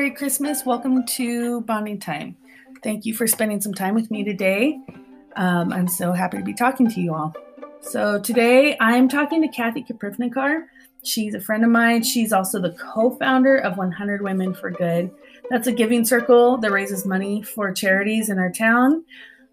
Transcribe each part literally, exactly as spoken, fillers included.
Merry Christmas. Welcome to Bonding Time. Thank you for spending some time with me today. Um, I'm so happy to be talking to you all. So today I'm talking to Kathy Kaprivnikar. She's a friend of mine. She's also the co-founder of one hundred Women for Good. That's a giving circle that raises money for charities in our town.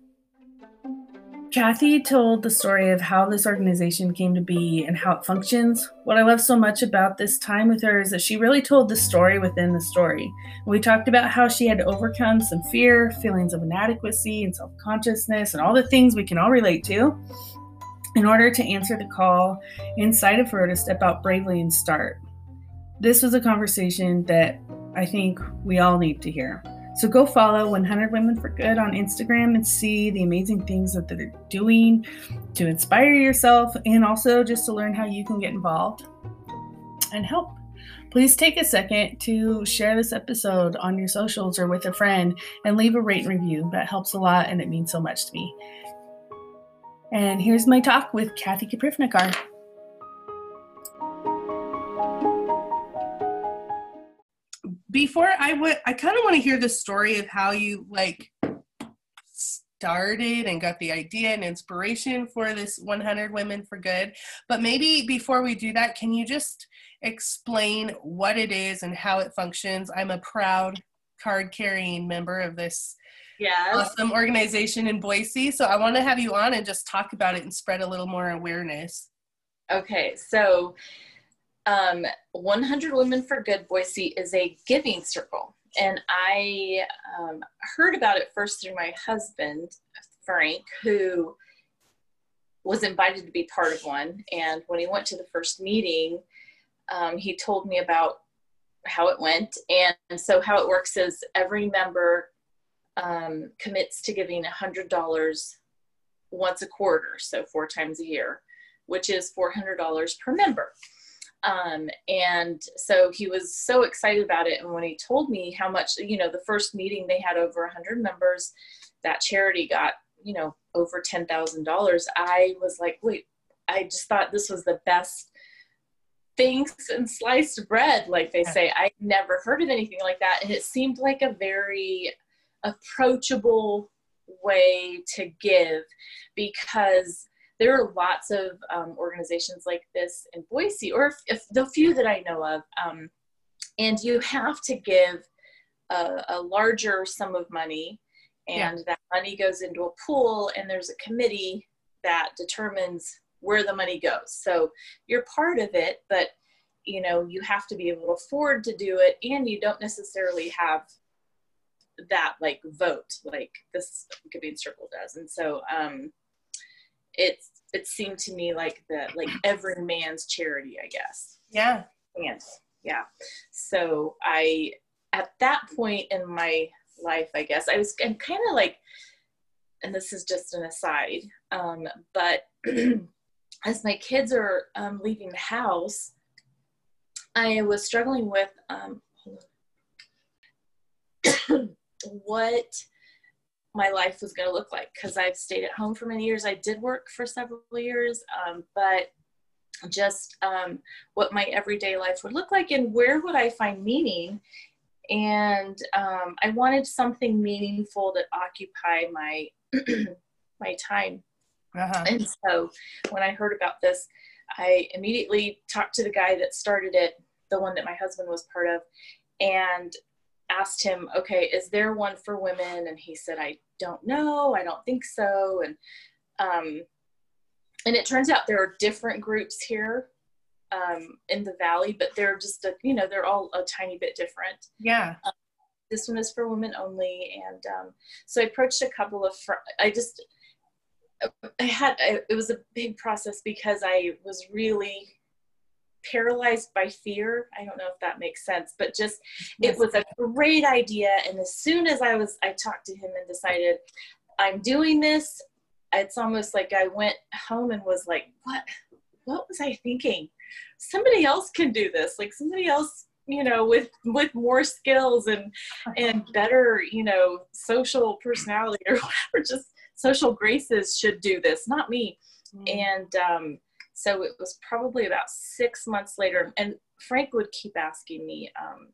Kathy told the story of how this organization came to be and how it functions. What I love so much about this time with her is that she really told the story within the story. We talked about how she had to overcome some fear, feelings of inadequacy and self-consciousness, and all the things we can all relate to in order to answer the call inside of her to step out bravely and start. This was a conversation that I think we all need to hear. So go follow one hundred Women for Good on Instagram and see the amazing things that they're doing to inspire yourself and also just to learn how you can get involved and help. Please take a second to share this episode on your socials or with a friend and leave a rate and review. That helps a lot and it means so much to me. And here's my talk with Kathy Kaprivnikar. Before I would, I kind of want to hear the story of how you like started and got the idea and inspiration for this one hundred Women for Good. But maybe before we do that, can you just explain what it is and how it functions? I'm a proud card-carrying member of this yes. awesome organization in Boise. So I want to have you on and just talk about it and spread a little more awareness. Okay, so Um, one hundred Women for Good Boise is a giving circle. And I um, heard about it first through my husband, Frank, who was invited to be part of one. And when he went to the first meeting, um, he told me about how it went. And so how it works is every member um, commits to giving one hundred dollars once a quarter, so four times a year, which is four hundred dollars per member. Um, and so he was so excited about it. And when he told me how much, you know, the first meeting they had over a hundred members, that charity got, you know, over ten thousand dollars. I was like, wait, I just thought this was the best things and sliced bread. Like they say, I never heard of anything like that. And it seemed like a very approachable way to give, because there are lots of um, organizations like this in Boise, or if, if the few that I know of, um, and you have to give a, a larger sum of money, and yeah. that money goes into a pool, and there's a committee that determines where the money goes. So you're part of it, but you know, you have to be able to afford to do it, and you don't necessarily have that like vote like this giving circle does. And so um, it's it seemed to me like the like every man's charity, I guess. Yeah. And yeah. So I at that point in my life, I guess, I was I'm kind of like, and this is just an aside, um, but as my kids are um, leaving the house, I was struggling with um, what my life was going to look like, because I've stayed at home for many years. I did work for several years, um, but just um, what my everyday life would look like and where would I find meaning. And um, I wanted something meaningful that occupy my my time. Uh-huh. And so when I heard about this, I immediately talked to the guy that started it, the one that my husband was part of, and asked him, okay, is there one for women? And he said, I don't know. I don't think so. And, um, and it turns out there are different groups here, um, in the Valley, but they're just, a, you know, they're all a tiny bit different. Yeah. Um, this one is for women only. And, um, so I approached a couple of, fr- I just, I had, I, it was a big process because I was really paralyzed by fear. I don't know if that makes sense, but just, yes. It was a great idea. And as soon as I was, I talked to him and decided I'm doing this, it's almost like I went home and was like, what, what was I thinking? Somebody else can do this. Like somebody else, you know, with, with more skills and, and better, you know, social personality or whatever, just social graces should do this, not me. Mm. And, um, so it was probably about six months later, and Frank would keep asking me, um,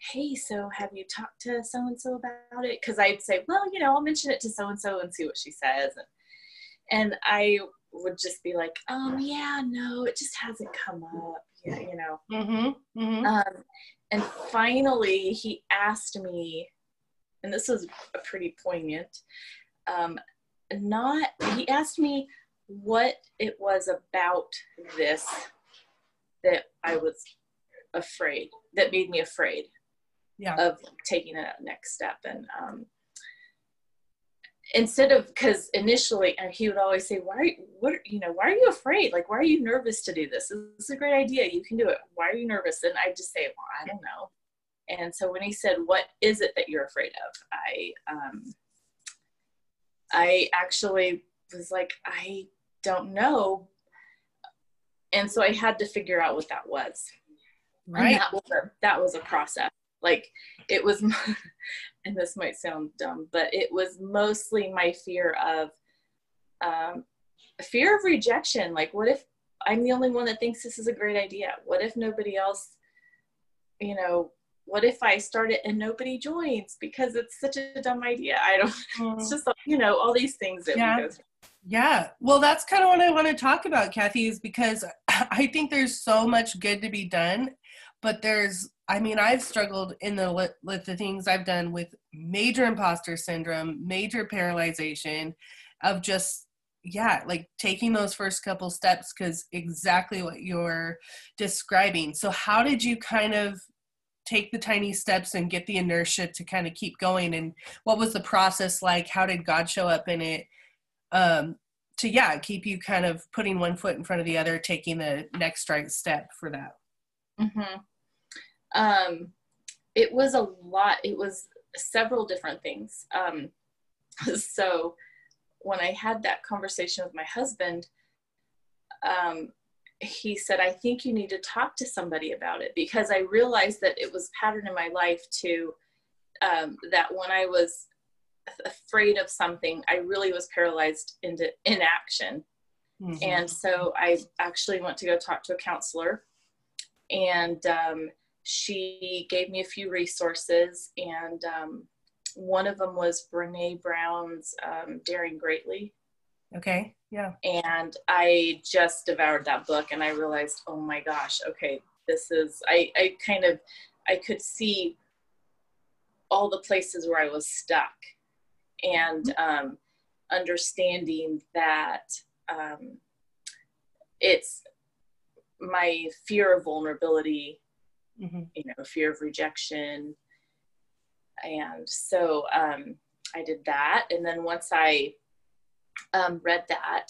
hey, so have you talked to so-and-so about it? Because I'd say, well, you know, I'll mention it to so-and-so and see what she says. And, and I would just be like, um, yeah, no, it just hasn't come up. Yeah, you know. Mm-hmm. Mm-hmm. Um, and finally, he asked me, and this was a pretty poignant, um, not, he asked me what it was about this that I was afraid, that made me afraid yeah. of taking that next step. And um, instead of, because initially, and he would always say, why are you, what, you know, why are you afraid? Like, why are you nervous to do this? This is a great idea. You can do it. Why are you nervous? And I just say, well, I don't know. And so when he said, what is it that you're afraid of? I, um, I actually was like, I don't know. And so I had to figure out what that was. Right. And that was a, that was a process. Like it was, and this might sound dumb, but it was mostly my fear of, um, fear of rejection. Like, what if I'm the only one that thinks this is a great idea? What if nobody else, you know, what if I start it and nobody joins because it's such a dumb idea? I don't, mm. It's just, you know, all these things that yeah. we go through. Yeah. Well, that's kind of what I want to talk about, Kathy, is because I think there's so much good to be done, but there's, I mean, I've struggled in the, with the things I've done with major imposter syndrome, major paralyzation of just, yeah, like taking those first couple steps, because exactly what you're describing. So how did you kind of take the tiny steps and get the inertia to kind of keep going? And what was the process like? How did God show up in it? Um, to, yeah, keep you kind of putting one foot in front of the other, taking the next right step for that. Mm-hmm. Um, it was a lot. It was several different things. Um, so when I had that conversation with my husband, um, he said, I think you need to talk to somebody about it, because I realized that it was a pattern in my life to, um, that when I was afraid of something, I really was paralyzed into inaction. Mm-hmm. And so I actually went to go talk to a counselor, and um, she gave me a few resources, and um, one of them was Brene Brown's um, Daring Greatly. Okay, yeah. And I just devoured that book, and I realized, oh my gosh, okay, this is, I, I kind of, I could see all the places where I was stuck, and um, understanding that um, it's my fear of vulnerability, mm-hmm. you know, fear of rejection. And so um, I did that. And then once I um, read that,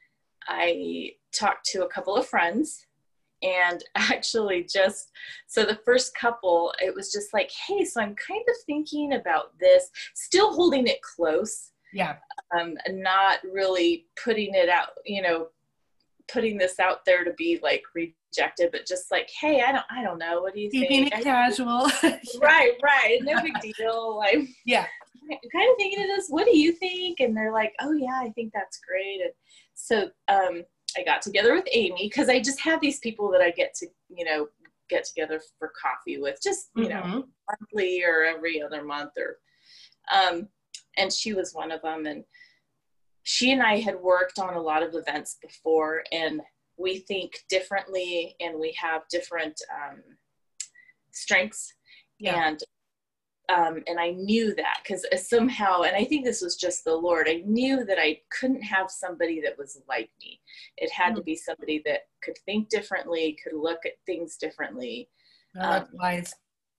I talked to a couple of friends, and actually just, so the first couple, it was just like, hey, so I'm kind of thinking about this, still holding it close. Yeah. Um, not really putting it out, you know, putting this out there to be like rejected, but just like, hey, I don't, I don't know. What do you Keeping think? Keeping it casual. Right, right. No big deal. Like, yeah. I'm kind of thinking of this. What do you think? And they're like, oh yeah, I think that's great. And so um, I got together with Amy, because I just have these people that I get to, you know, get together for coffee with, just, you mm-hmm. know, monthly or every other month, or, um, and she was one of them. And she and I had worked on a lot of events before, and we think differently, and we have different um, strengths. Yeah. And Um, and I knew that, because somehow, and I think this was just the Lord, I knew that I couldn't have somebody that was like me. It had mm-hmm. to be somebody that could think differently, could look at things differently. Oh, that's um, wise.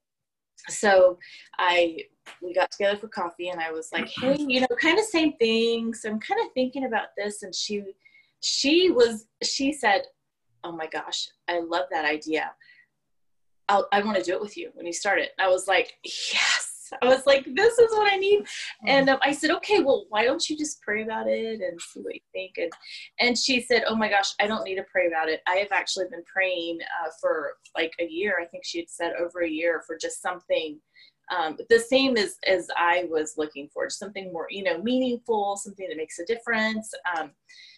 So I, we got together for coffee, and I was like, hey, you know, kind of same thing. So I'm kind of thinking about this. And she, she was, she said, oh my gosh, I love that idea. I'll, I want to do it with you when you start it. And I was like, yes. I was like, this is what I need. Mm-hmm. And um, I said, okay, well, why don't you just pray about it and see what you think? And and she said, oh my gosh, I don't need to pray about it. I have actually been praying uh, for like a year. I think she had said over a year, for just something um, the same as, as I was looking for, just something more, you know, meaningful, something that makes a difference um,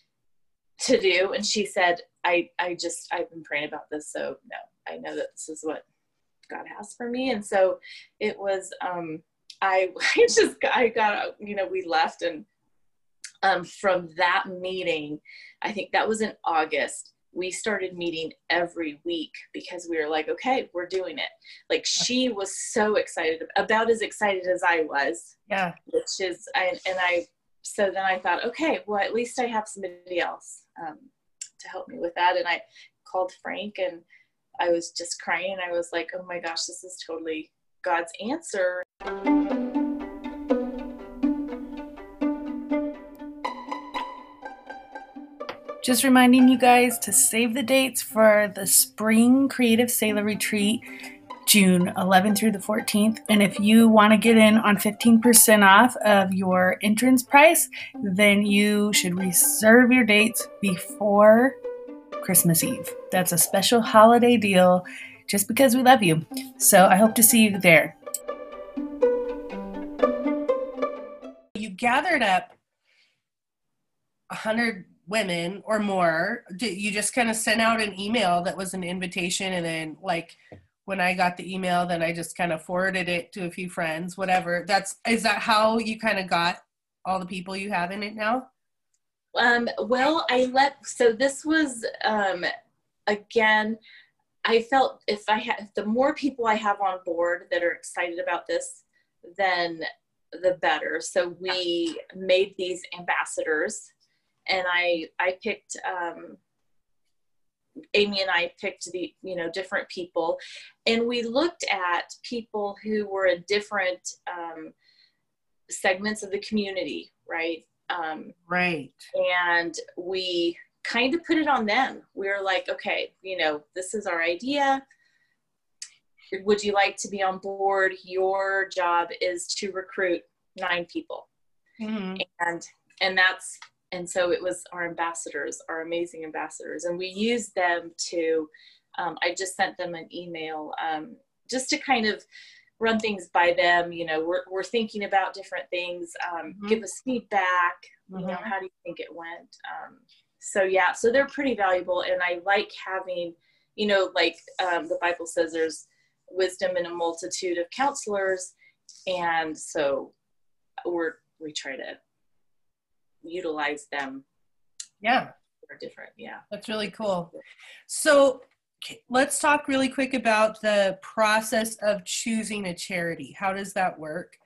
to do. And she said, I, I just, I've been praying about this. So no, I know that this is what God has for me. And so it was, um, I, I just, I got, you know, we left, and um, from that meeting, I think that was in August, we started meeting every week because we were like, okay, we're doing it. Like, she was so excited, about as excited as I was. Yeah. Which is, I, and I, so then I thought, okay, well, at least I have somebody else um, to help me with that. And I called Frank, and I was just crying. I was like, oh my gosh, this is totally God's answer. Just reminding you guys to save the dates for the Spring Creative Sailor Retreat, June eleventh through the fourteenth. And if you want to get in on fifteen percent off of your entrance price, then you should reserve your dates before Christmas Eve. That's a special holiday deal just because we love you. So I hope to see you there. You gathered up a hundred women or more. You just kind of sent out an email that was an invitation, and then like when I got the email, then I just kind of forwarded it to a few friends, whatever. That's, is that how you kind of got all the people you have in it now? Um, well, I let, so this was, um, again, I felt if I had, the more people I have on board that are excited about this, then the better. So we made these ambassadors, and I, I picked, um, Amy and I picked the, you know, different people, and we looked at people who were in different, um, segments of the community, right? Um, right. And we kind of put it on them. We were like, okay, you know, this is our idea. Would you like to be on board? Your job is to recruit nine people. Mm-hmm. And, and that's, and so it was our ambassadors, our amazing ambassadors. And we used them to, um, I just sent them an email, um, just to kind of run things by them. You know, we're, we're thinking about different things, um, mm-hmm. give us feedback, mm-hmm. you know, how do you think it went? Um, so yeah, so they're pretty valuable. And I like having, you know, like um, the Bible says there's wisdom in a multitude of counselors. And so we're, we try to utilize them. Yeah. They're different. Yeah. That's really cool. So let's talk really quick about the process of choosing a charity. How does that work?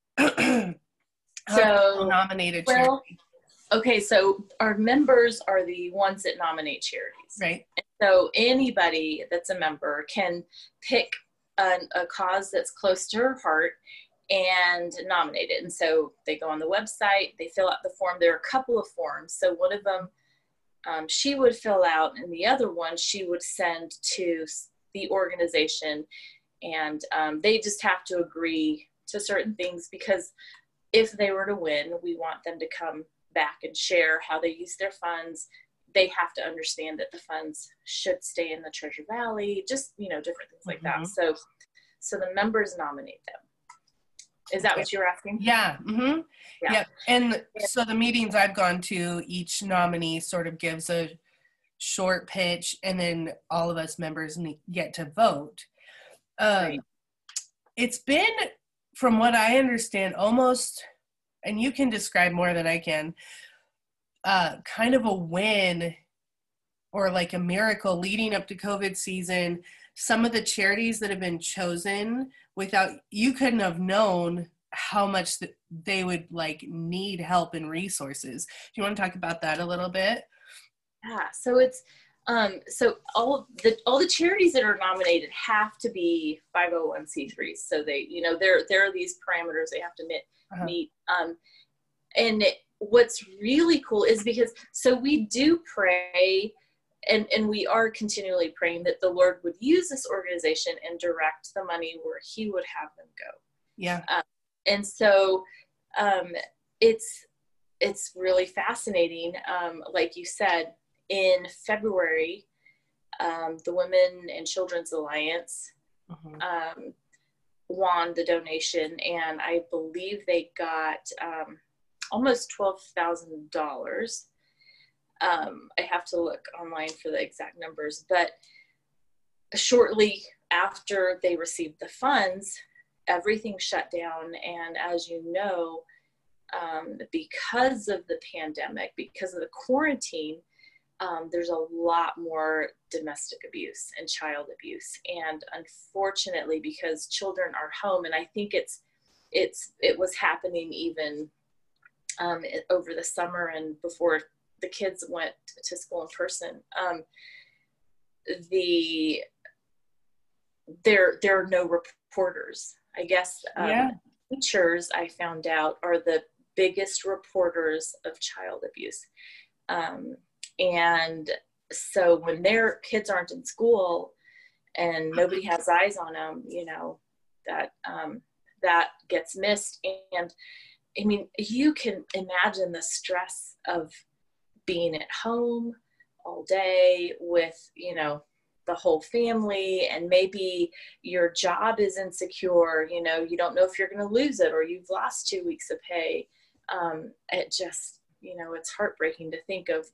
So nominate a charity. Well, okay, so our members are the ones that nominate charities. Right. And so anybody that's a member can pick a, a cause that's close to her heart and nominate it. And so they go on the website, they fill out the form. There are a couple of forms. So one of them um, she would fill out, and the other one she would send to the organization. And um, they just have to agree to certain things, because if they were to win, we want them to come back and share how they use their funds. They have to understand that the funds should stay in the Treasure Valley, just, you know, different things like mm-hmm. that. So, so the members nominate them. Is that okay. what you're asking? Yeah. Mm-hmm. Yeah. Yep. And so the meetings I've gone to, each nominee sort of gives a short pitch, and then all of us members get to vote. Um, right. It's been, from what I understand, almost, and you can describe more than I can, uh, kind of a win or like a miracle leading up to COVID season. Some of the charities that have been chosen, without, you couldn't have known how much th- they would like need help and resources. Do you want to talk about that a little bit? Yeah. So it's, um, so all the, all the charities that are nominated have to be five oh one c threes. So they, you know, there, there are these parameters they have to meet, uh-huh. meet. Um, and it, what's really cool is because, so we do pray, and, and we are continually praying that the Lord would use this organization and direct the money where he would have them go. Yeah. Um, and so um, it's, it's really fascinating. Um, like you said, in February, um, the Women and Children's Alliance mm-hmm. um, won the donation, and I believe they got um, almost twelve thousand dollars. Um, I have to look online for the exact numbers, but shortly after they received the funds, everything shut down. And as you know, um, because of the pandemic, because of the quarantine, um, there's a lot more domestic abuse and child abuse. And unfortunately, because children are home, and I think it's, it's, it was happening even um, it, over the summer and before the kids went to school in person, um, the, there, there are no reporters. I guess um, yeah. teachers, I found out, are the biggest reporters of child abuse. Um, and so when their kids aren't in school and nobody has eyes on them, you know, that, um, that gets missed. And I mean, you can imagine the stress of being at home all day with, you know, the whole family, and maybe your job is insecure, you know, you don't know if you're going to lose it or you've lost two weeks of pay. Um, it just, you know, it's heartbreaking to think of,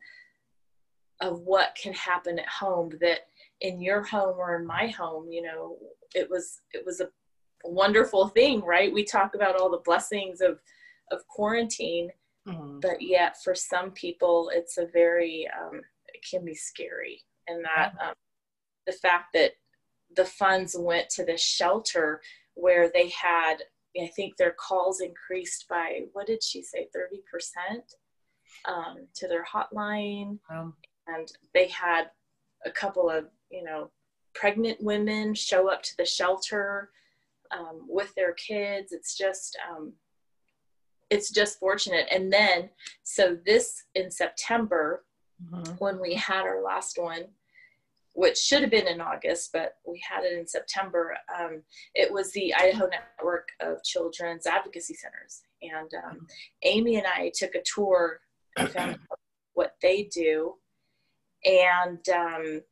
of what can happen at home, that in your home or in my home, you know, it was, it was a wonderful thing, right? We talk about all the blessings of, of quarantine, mm-hmm. but yet for some people, it's a very, um, it can be scary. And that, um, the fact that the funds went to this shelter where they had, I think their calls increased by, what did she say, thirty percent um, to their hotline. Um, and they had a couple of, you know, pregnant women show up to the shelter um, with their kids. It's just, um, it's just fortunate. And then, so this in September, mm-hmm. when we had our last one, which should have been in August, but we had it in September. Um, it was the Idaho Network of Children's Advocacy Centers. And um, Amy and I took a tour and found out what they do. And um,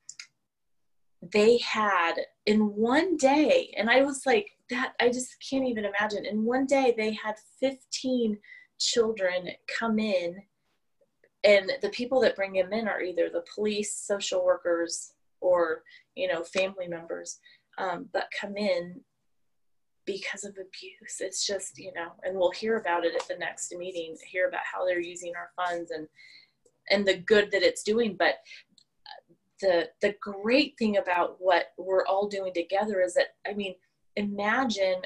they had in one day, and I was like, that, I just can't even imagine. In one day, they had fifteen children come in, and the people that bring them in are either the police, social workers, or, you know, family members, um, but come in because of abuse. It's just, you know, and we'll hear about it at the next meeting, hear about how they're using our funds and, and the good that it's doing. But the, the great thing about what we're all doing together is that, I mean, imagine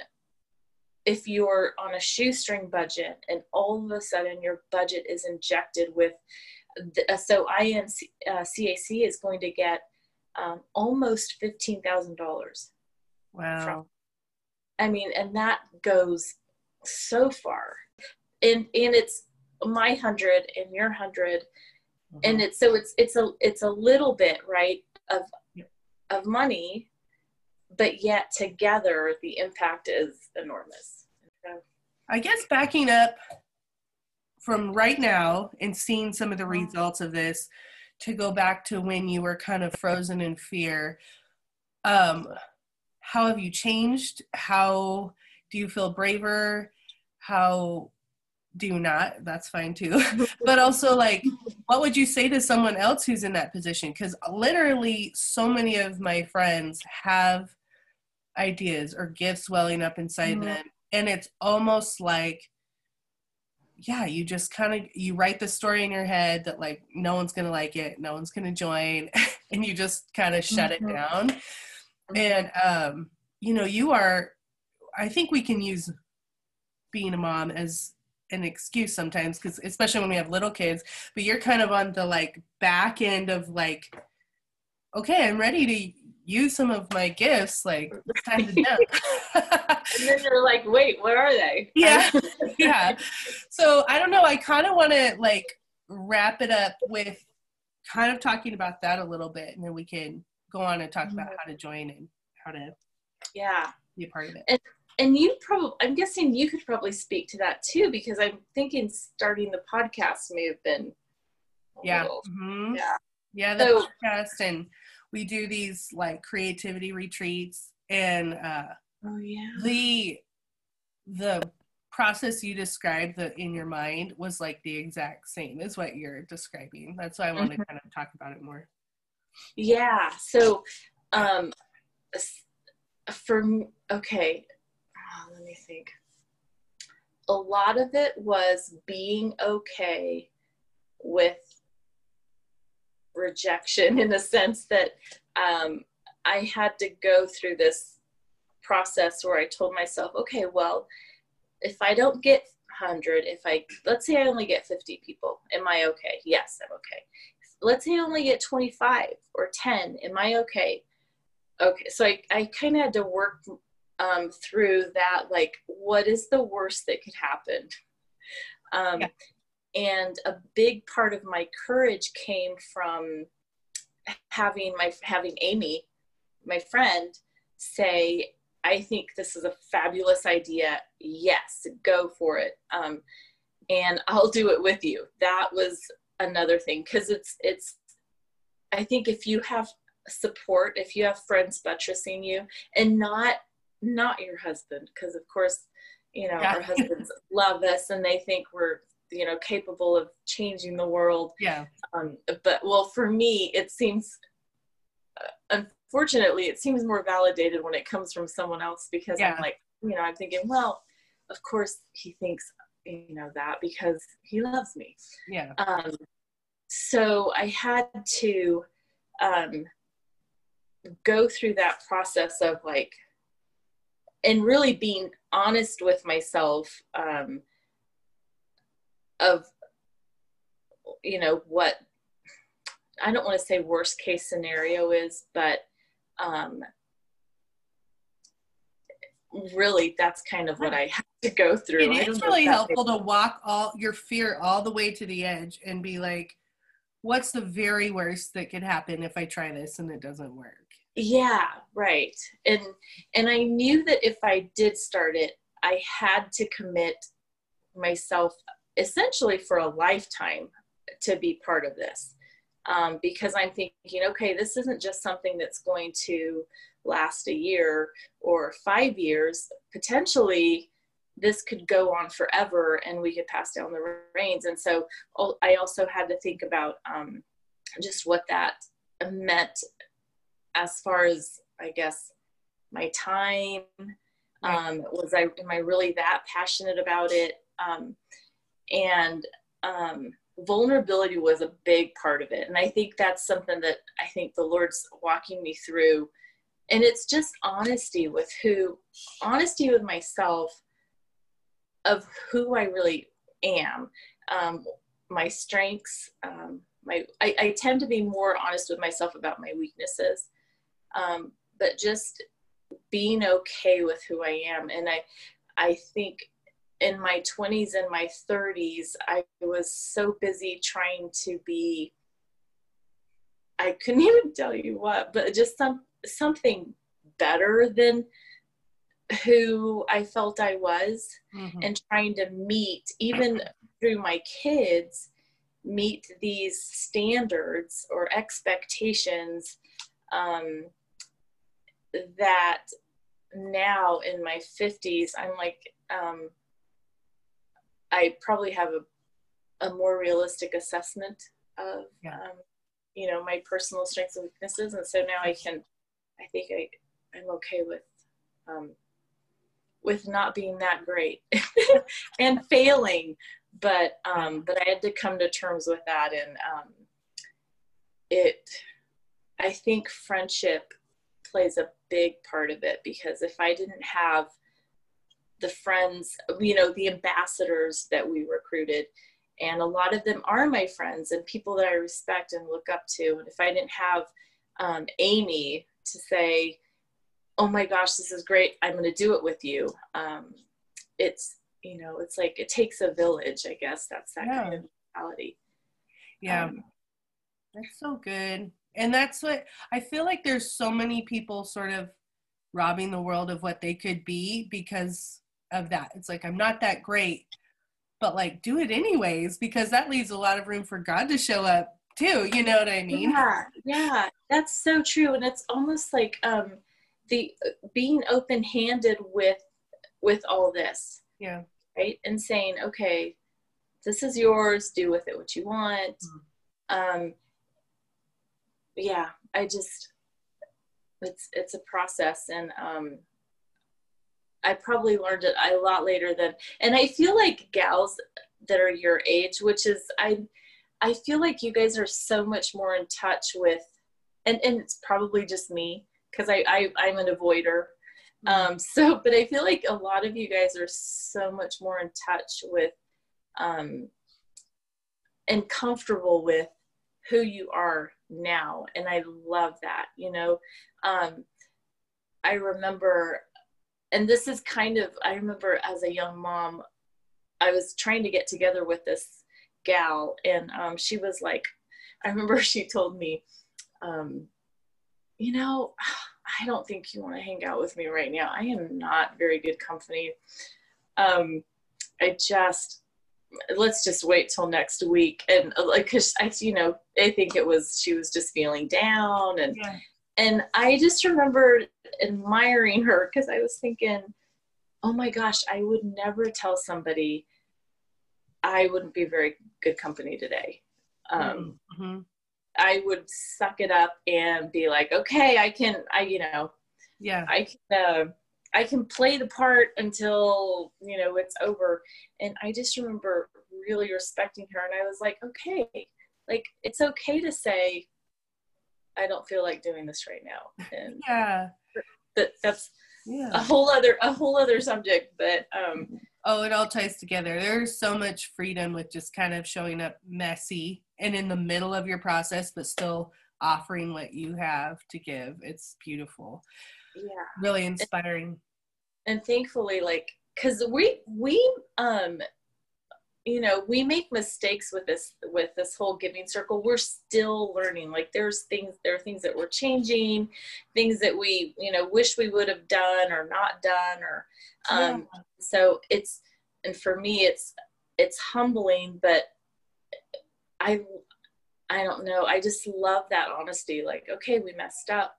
if you're on a shoestring budget and all of a sudden your budget is injected with, the, so I N C A C is going to get Um, almost fifteen thousand dollars. Wow. From, I mean, and that goes so far. And and it's my hundred and your hundred. Mm-hmm. And it's, so it's, it's a, it's a little bit, right, of, yeah. of money, but yet together the impact is enormous. So, I guess backing up from right now and seeing some of the results of this, to go back to when you were kind of frozen in fear, um, how have you changed? How do you feel braver? How do you not? That's fine too. But also, like, what would you say to someone else who's in that position? Because literally so many of my friends have ideas or gifts welling up inside mm-hmm. them. And it's almost like, yeah, you just kind of, you write the story in your head that like, no one's going to like it. No one's going to join. And you just kind of shut mm-hmm. it down. And, um, you know, you are, I think we can use being a mom as an excuse sometimes, because especially when we have little kids, but you're kind of on the like back end of like, okay, I'm ready to use some of my gifts, like it's time to jump. And then you're like, wait, what are they? Yeah. Yeah. So I don't know. I kind of want to like wrap it up with kind of talking about that a little bit, and then we can go on and talk mm-hmm. about how to join and how to yeah be a part of it. And, and you probably, I'm guessing you could probably speak to that too, because I'm thinking starting the podcast may have been yeah. Mm-hmm. Yeah. Yeah. The so, podcast, and we do these like creativity retreats, and uh, oh yeah, the the process you described the, in your mind was like the exact same as what you're describing. That's why I want to mm-hmm. kind of talk about it more. Yeah. So, um, for me, okay, oh, let me think. A lot of it was being okay with rejection, in the sense that um, I had to go through this process where I told myself, okay, well, if I don't get one hundred, if I, let's say I only get fifty people, am I okay? Yes, I'm okay. Let's say I only get twenty-five or ten, am I okay? Okay, so I, I kind of had to work um, through that, like, what is the worst that could happen? Um, yeah. And a big part of my courage came from having my, having Amy, my friend, say, I think this is a fabulous idea. Yes, go for it. Um, and I'll do it with you. That was another thing. Cause it's, it's, I think if you have support, if you have friends buttressing you, and not, not your husband. Cause of course, you know, yeah. our husbands love us and they think we're, you know, capable of changing the world. Yeah. Um, but well, for me, it seems, uh, unfortunately, it seems more validated when it comes from someone else, because yeah. I'm like, you know, I'm thinking, well, of course he thinks, you know, that because he loves me. Yeah. Um, so I had to um, go through that process of like, and really being honest with myself, um, of, you know, what, I don't want to say worst case scenario is, but um, really that's kind of what I have to go through. It is really helpful to walk all your fear all the way to the edge and be like, what's the very worst that could happen if I try this and it doesn't work? Yeah, right. And, and I knew that if I did start it, I had to commit myself essentially for a lifetime to be part of this. Um, because I'm thinking, okay, this isn't just something that's going to last a year or five years. Potentially, this could go on forever and we could pass down the reins. And so I also had to think about um, just what that meant as far as, I guess, my time. Um, was I, am I really that passionate about it? Um, and um, vulnerability was a big part of it. And I think that's something that I think the Lord's walking me through. And it's just honesty with who, honesty with myself of who I really am, um, my strengths. Um, my I, I tend to be more honest with myself about my weaknesses, um, but just being okay with who I am. And I, I think in my twenties and my thirties, I was so busy trying to be, I couldn't even tell you what, but just some something better than who I felt I was, mm-hmm. and trying to meet, even through my kids, meet these standards or expectations um, that now in my fifties, I'm like, um, I probably have a, a more realistic assessment of, yeah. um, you know, my personal strengths and weaknesses. And so now I can, I think I, I'm okay with, um, with not being that great and failing, but, um, but I had to come to terms with that. And, um, it, I think friendship plays a big part of it, because if I didn't have the friends, you know, the ambassadors that we recruited, and a lot of them are my friends and people that I respect and look up to. And if I didn't have um, Amy to say, oh my gosh, this is great, I'm going to do it with you. Um, it's, you know, it's like, it takes a village, I guess. That's that yeah. kind of mentality. Yeah. Um, that's so good. And that's what, I feel like there's so many people sort of robbing the world of what they could be because of that. It's like, I'm not that great, but like, do it anyways, because that leaves a lot of room for God to show up too. You know what I mean? Yeah, yeah, that's so true. And it's almost like um, the being open-handed with with all this. Yeah. Right. And saying, okay, this is yours. Do with it what you want. Mm. Um, yeah, I just, it's, it's a process. And, um, I probably learned it a lot later than, and I feel like gals that are your age, which is, I, I feel like you guys are so much more in touch with, and, and it's probably just me, cause I, I I'm an avoider. Um, so, but I feel like a lot of you guys are so much more in touch with, um, and comfortable with who you are now. And I love that, you know. um, I remember, and this is kind of, I remember as a young mom, I was trying to get together with this gal, and um, she was like, I remember she told me, um, you know, I don't think you want to hang out with me right now. I am not very good company. Um, I just, let's just wait till next week. And like, cause I, you know, I think it was, she was just feeling down, and, yeah. and I just remembered admiring her, cause I was thinking, oh my gosh, I would never tell somebody I wouldn't be very good company today. Um, mm-hmm. I would suck it up and be like, okay, I can, I, you know, yeah, I can, uh, I can play the part until, you know, it's over. And I just remember really respecting her. And I was like, okay, like, it's okay to say, I don't feel like doing this right now. And yeah, that that's yeah. a whole other, a whole other subject, but, um, oh, it all ties together. There's so much freedom with just kind of showing up messy and in the middle of your process, but still offering what you have to give. It's beautiful. Yeah. Really inspiring. And, and thankfully, like, cause we, we, um, you know, we make mistakes with this, with this whole giving circle. We're still learning. Like, there's things, there are things that we're changing, things that we, you know, wish we would have done or not done, or, um, yeah. So it's, and for me, it's, it's humbling, but I, I don't know. I just love that honesty. Like, okay, we messed up.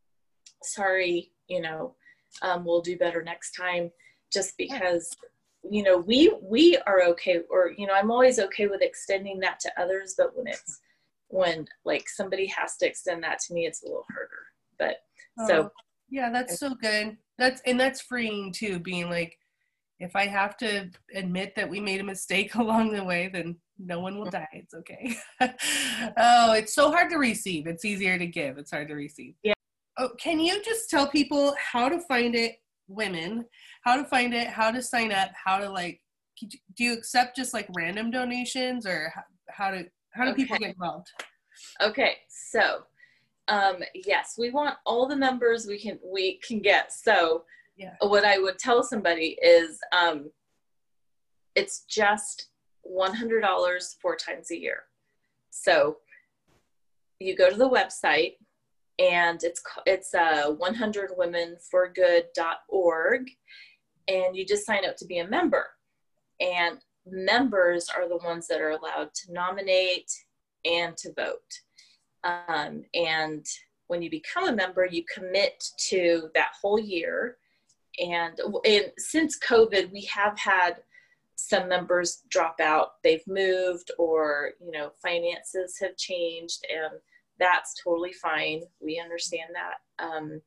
Sorry, you know, um, we'll do better next time, just because, you know, we, we are okay. Or, you know, I'm always okay with extending that to others, but when it's, when like somebody has to extend that to me, it's a little harder. But so. Oh, yeah, that's so good. That's, and that's freeing too, being like, if I have to admit that we made a mistake along the way, then no one will die. It's okay. Oh, it's so hard to receive. It's easier to give. It's hard to receive. Yeah. Oh, can you just tell people how to find it, women, how to find it, how to sign up, how to like, do you accept just like random donations, or how, how do, how do okay. people get involved? Okay. So, um, yes, we want all the members we can, we can get. So, yeah. What I would tell somebody is, um, it's just one hundred dollars four times a year. So you go to the website, and it's, it's uh, one hundred women for good dot org, and you just sign up to be a member. And members are the ones that are allowed to nominate and to vote. Um, and when you become a member, you commit to that whole year. And, and since COVID, we have had some members drop out. They've moved, or, you know, finances have changed, and that's totally fine. We understand that. Um,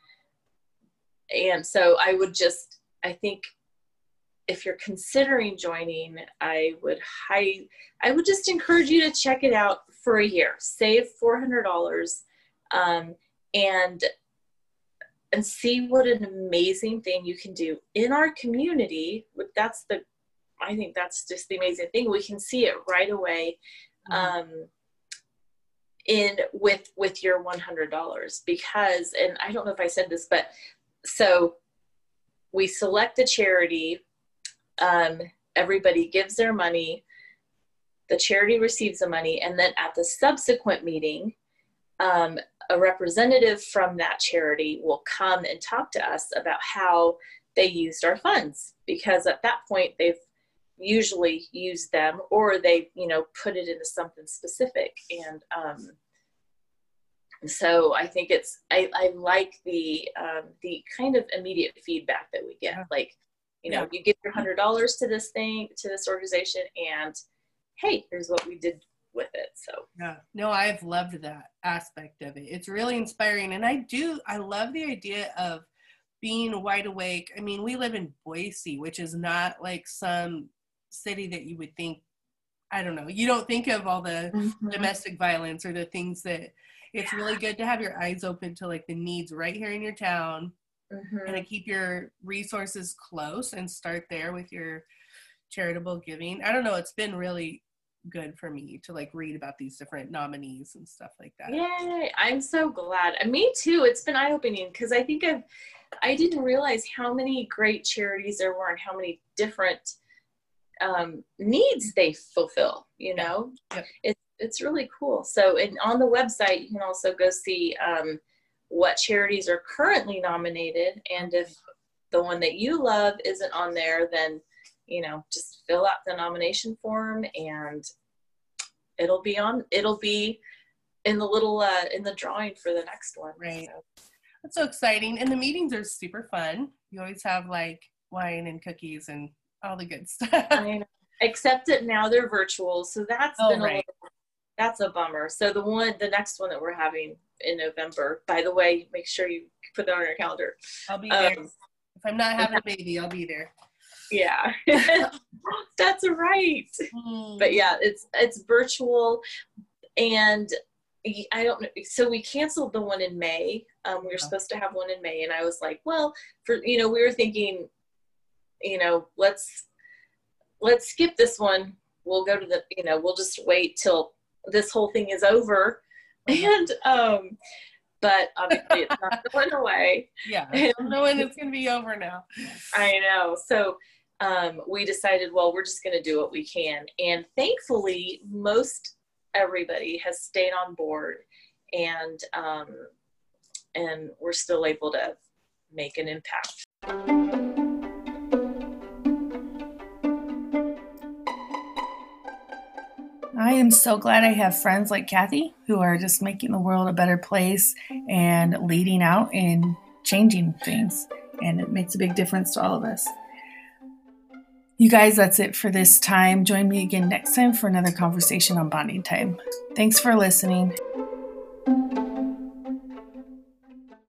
and so I would just, I think if you're considering joining, I would high, I would just encourage you to check it out for a year. Save four hundred dollars, um, and and see what an amazing thing you can do in our community. That's the, I think that's just the amazing thing. We can see it right away, um, in with, with your one hundred dollars, because, and I don't know if I said this, but so we select a charity, um, everybody gives their money, the charity receives the money, and then at the subsequent meeting, um, a representative from that charity will come and talk to us about how they used our funds, because at that point they've usually used them, or they, you know, put it into something specific. And um, so I think it's, I, I like the, um, the kind of immediate feedback that we get. Like, you know, yeah. you give your one hundred dollars to this thing, to this organization, and hey, here's what we did with it. So yeah, no, I've loved that aspect of it. It's really inspiring. And I do, I love the idea of being wide awake. I mean, we live in Boise, which is not like some city that you would think, I don't know, you don't think of all the mm-hmm. domestic violence or the things that it's yeah. really good to have your eyes open to like the needs right here in your town mm-hmm. and to keep your resources close and start there with your charitable giving. I don't know, it's been really good for me to like read about these different nominees and stuff like that. Yay, I'm so glad. And me too. It's been eye-opening because I think I've I didn't realize how many great charities there were and how many different um, needs they fulfill, you know. Yep. It's it's really cool. So and on the website you can also go see um, what charities are currently nominated, and if the one that you love isn't on there, then you know, just fill out the nomination form and it'll be on, it'll be in the little, uh, in the drawing for the next one. Right. So. That's so exciting. And the meetings are super fun. You always have like wine and cookies and all the good stuff. I know. Except that now they're virtual. So that's oh, been a right. little, that's a bummer. So the one, the next one that we're having in November, by the way, make sure you put that on your calendar. I'll be there. Um, if I'm not having a baby, I'll be there. Yeah, that's right. Mm. But yeah, it's it's virtual, and I don't know. So we canceled the one in May. Um, we were oh. supposed to have one in May, and I was like, well, for you know, we were thinking, you know, let's let's skip this one. We'll go to the, you know, we'll just wait till this whole thing is over, mm-hmm. and um. But obviously it's not going away. Yeah, I don't know when it's going to be over now. I know. So um, we decided, well, we're just going to do what we can. And thankfully, most everybody has stayed on board, and um, and we're still able to make an impact. I am so glad I have friends like Kathy who are just making the world a better place and leading out and changing things. And it makes a big difference to all of us. You guys, that's it for this time. Join me again next time for another conversation on bonding time. Thanks for listening.